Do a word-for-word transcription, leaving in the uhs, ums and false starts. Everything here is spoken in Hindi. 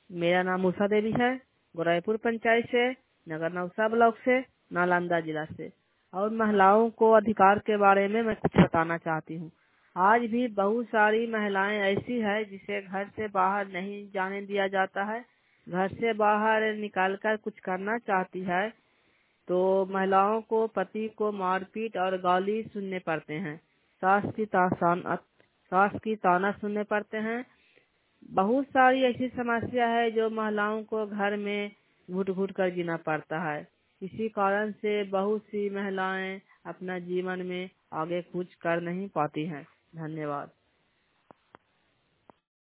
मेरा नाम उषा देवी है, गोराईपुर पंचायत से, नगर नौसा ब्लॉक से, नालंदा जिला से। और महिलाओं को अधिकार के बारे में मैं कुछ बताना चाहती हूँ। आज भी बहुत सारी महिलाएं ऐसी है जिसे घर से बाहर नहीं जाने दिया जाता है। घर से बाहर निकालकर कुछ करना चाहती है तो महिलाओं को पति को मारपीट और गाली सुनने पड़ते हैं। सास की तासान सास की ताना सुनने पड़ते हैं। बहुत सारी ऐसी समस्या है जो महिलाओं को घर में घुट घुट कर जीना पड़ता है। इसी कारण से बहुत सी महिलाएं अपना जीवन में आगे कुछ कर नहीं पाती हैं। धन्यवाद।